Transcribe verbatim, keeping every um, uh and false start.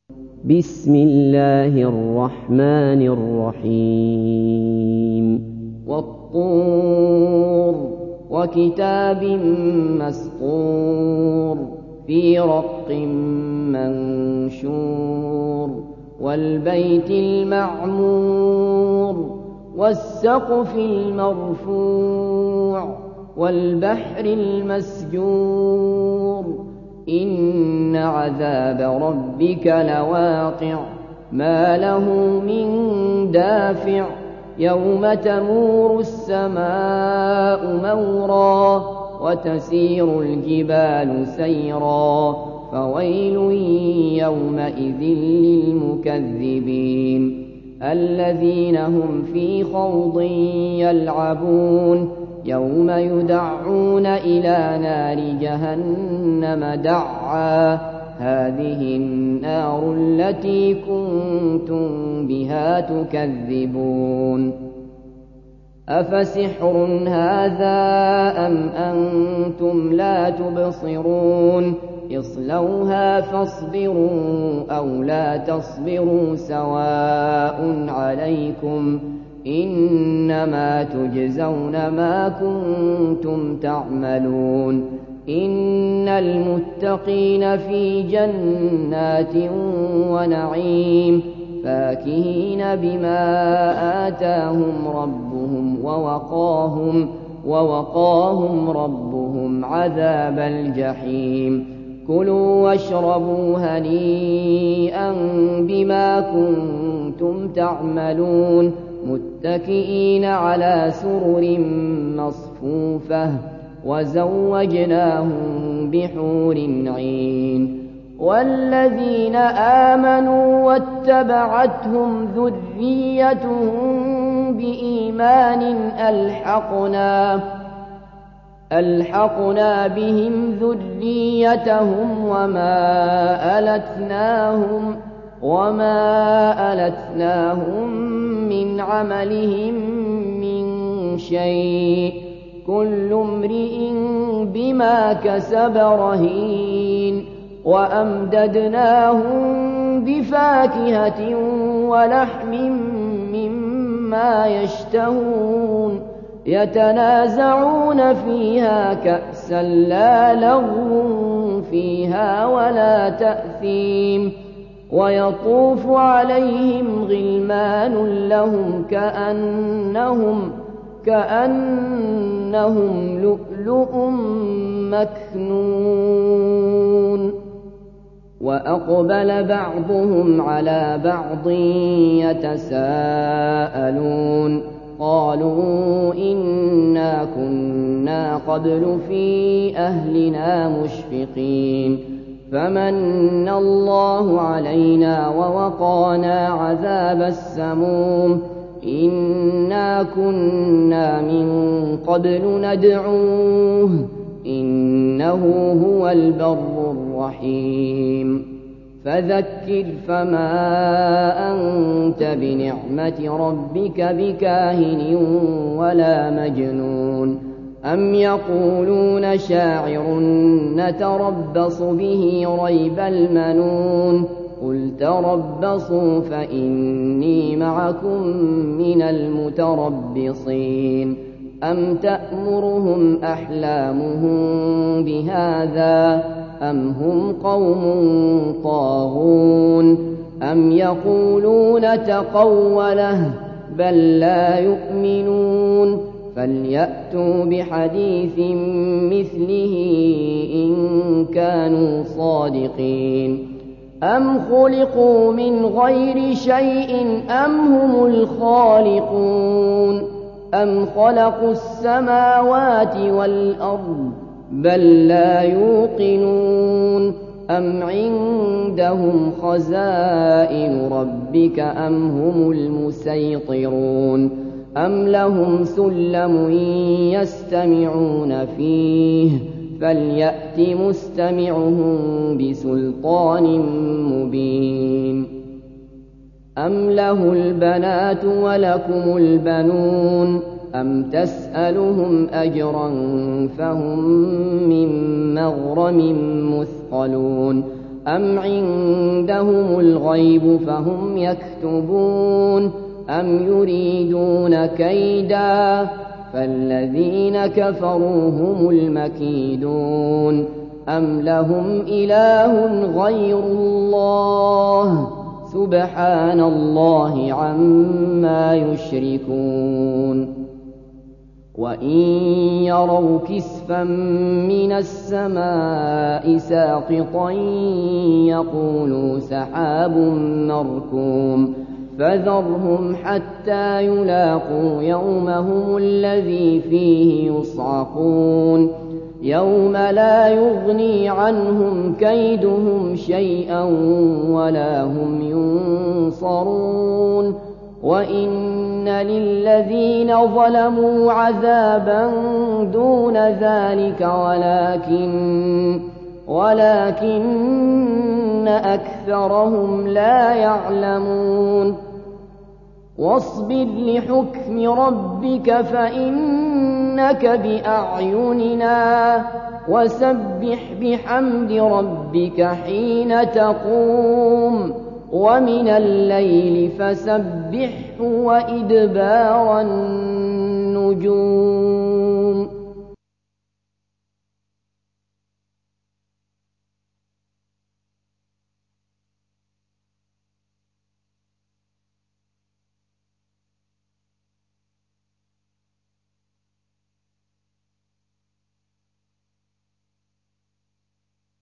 بسم الله الرحمن الرحيم والطور وكتاب مسطور في رق منشور والبيت المعمور والسقف المرفوع والبحر المسجور إن عذاب ربك لواقع ما له من دافع يوم تمور السماء مورا وتسير الجبال سيرا فويل يومئذ للمكذبين الذين هم في خوض يلعبون يوم يدعون إلى نار جهنم دعا هذه النار التي كنتم بها تكذبون أفسحر هذا أم أنتم لا تبصرون اصلوها فاصبروا أو لا تصبروا سواء عليكم إنما تجزون ما كنتم تعملون إن المتقين في جنات ونعيم فاكهين بما آتاهم ربهم ووقاهم ووقاهم ربهم عذاب الجحيم كلوا واشربوا هنيئا بما كنتم تعملون متكئين على سرر مصفوفة وزوجناهم بحور عين والذين آمنوا واتبعتهم ذريتهم بإيمان ألحقنا ألحقنا بهم ذريتهم وما ألتناهم وما ألتناهم من عملهم من شيء كل امرئ بما كسب رهين وأمددناهم بفاكهة ولحم مما يشتهون يتنازعون فيها كأسا لا لغو فيها ولا تأثيم ويطوف عليهم غلمان لهم كأنهم كأنهم لؤلؤ مكنون وأقبل بعضهم على بعض يتساءلون قالوا إنا كنا قبل في أهلنا مشفقين فمن الله علينا ووقانا عذاب السموم إنا كنا من قبل ندعوه إنه هو البر الرحيم فذكر فما أنت بنعمة ربك بكاهن ولا مجنون أم يقولون شاعر نتربص به ريب المنون قل تربصوا فإني معكم من المتربصين أم تأمرهم أحلامهم بهذا أم هم قوم طاغون أم يقولون تقوله بل لا يؤمنون فليأتوا بحديث مثله إن كانوا صادقين أم خلقوا من غير شيء أم هم الخالقون أم خلقوا السماوات والأرض بل لا يوقنون أم عندهم خزائن ربك أم هم المسيطرون أم لهم سلم يستمعون فيه فليأت مستمعهم بسلطان مبين أم له البنات ولكم البنون أم تسألهم أجرا فهم من مغرم مثقلون أم عندهم الغيب فهم يكتبون أم يريدون كيدا فالذين كفروا هم المكيدون أم لهم إله غير الله سبحان الله عما يشركون وإن يروا كسفا من السماء ساقطا يقولوا سحاب مركوم فذرهم حتى يلاقوا يومهم الذي فيه يصعقون يوم لا يغني عنهم كيدهم شيئا ولا هم ينصرون وإن للذين ظلموا عذابا دون ذلك ولكن ولكن أكثرهم لا يعلمون واصبر لحكم ربك فإنك بأعيننا وسبح بحمد ربك حين تقوم ومن الليل فسبحه وإدبار النجوم